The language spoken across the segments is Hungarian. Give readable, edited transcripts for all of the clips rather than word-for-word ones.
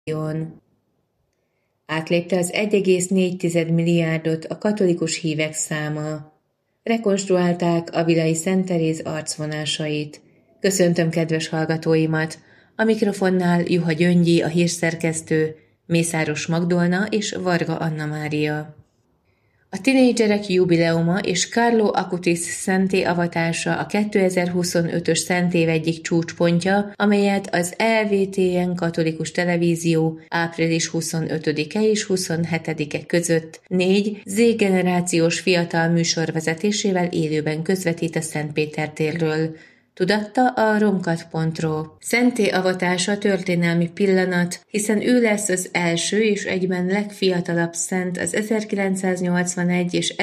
Átlépte az 1,4 milliárdot a katolikus hívek száma. Rekonstruálták Avilai Szent Teréz arcvonásait. Köszöntöm kedves hallgatóimat! A mikrofonnál Juha Gyöngyi, a hírszerkesztő, Mészáros Magdolna és Varga Anna Mária. A tinédzserek jubileuma és Carlo Acutis szentté avatása a 2025-ös szentév egyik csúcspontja, amelyet az EWTN katolikus televízió április 25-e és 27-e között 4 Z-generációs fiatal műsorvezetésével élőben közvetít a Szentpéter térről. Tudatta a romkat.ro. Szentté avatása történelmi pillanat, hiszen ő lesz az első és egyben legfiatalabb szent az 1981 és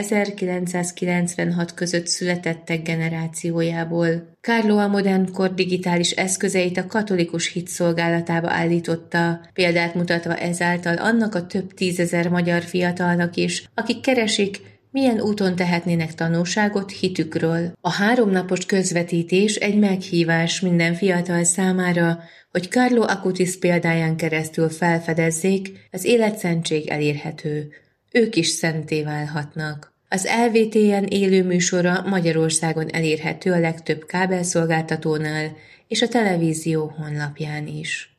1996 között születettek generációjából. Carlo a modern kor digitális eszközeit a katolikus hit szolgálatába állította, példát mutatva ezáltal annak a több tízezer magyar fiatalnak is, akik keresik, milyen úton tehetnének tanúságot hitükről. A 3 napos közvetítés egy meghívás minden fiatal számára, hogy Carlo Acutis példáján keresztül felfedezzék, az életszentség elérhető. Ők is szentté válhatnak. Az EWTN élő műsora Magyarországon elérhető a legtöbb kábelszolgáltatónál és a televízió honlapján is.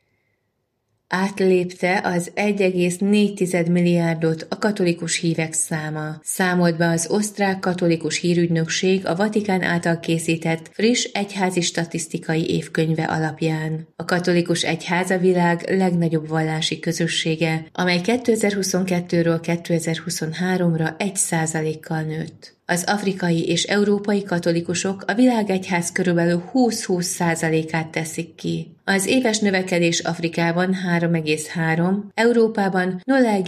Átlépte az 1,4 milliárdot a katolikus hívek száma. Számolt be az osztrák katolikus hírügynökség a Vatikán által készített friss egyházi statisztikai évkönyve alapján. A katolikus egyház a világ legnagyobb vallási közössége, amely 2022-ről 2023-ra 1%-kal nőtt. Az afrikai és európai katolikusok a világegyház körülbelül 20-20%-át teszik ki. Az éves növekedés Afrikában 3,3, Európában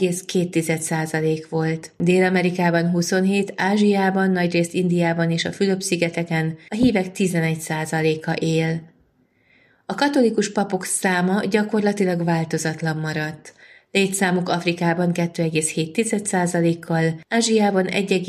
0,2% volt. Dél-Amerikában 27, Ázsiában, nagyrészt Indiában és a Fülöp-szigeteken a hívek 11%-a él. A katolikus papok száma gyakorlatilag változatlan maradt. Létszámuk Afrikában 2,7%-kal, Ázsiában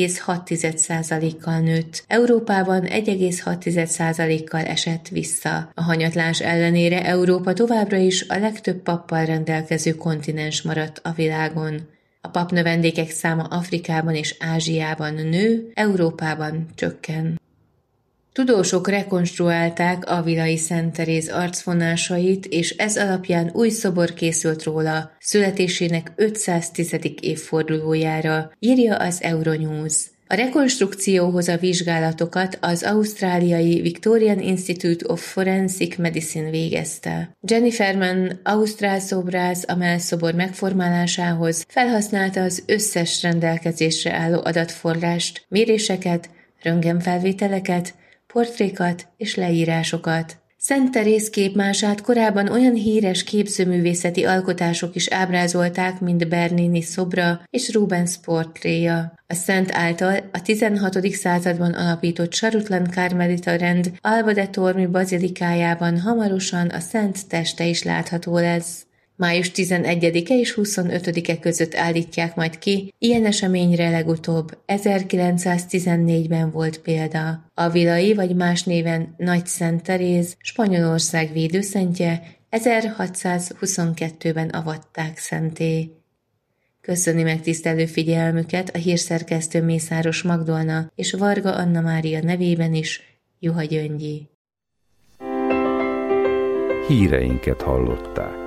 1,6%-kal nőtt, Európában 1,6%-kal esett vissza. A hanyatlás ellenére Európa továbbra is a legtöbb pappal rendelkező kontinens maradt a világon. A papnövendékek száma Afrikában és Ázsiában nő, Európában csökken. Tudósok rekonstruálták Avilai Szent Teréz arcvonásait, és ez alapján új szobor készült róla születésének 510. évfordulójára, írja az Euronews. A rekonstrukcióhoz a vizsgálatokat az ausztráliai Victorian Institute of Forensic Medicine végezte. Jennifer Mann, ausztrál szobrász a mellszobor megformálásához felhasználta az összes rendelkezésre álló adatforrást, méréseket, röntgenfelvételeket, portrékat és leírásokat. Szent Teréz képmását korábban olyan híres képzőművészeti alkotások is ábrázolták, mint Bernini szobra és Rubens portréja. A szent által a 16. században alapított sarutlan karmelita rend Alba de Tormi bazilikájában hamarosan a szent teste is látható lesz. Május 11-e és 25-e között állítják majd ki, ilyen eseményre legutóbb 1914-ben volt példa. Avilai, vagy más néven Nagy Szent Teréz, Spanyolország védőszentje, 1622-ben avatták szentté. Köszöni megtisztelő figyelmüket a hírszerkesztő Mészáros Magdolna és Varga Anna Mária nevében is, Juha Gyöngyi. Híreinket hallották.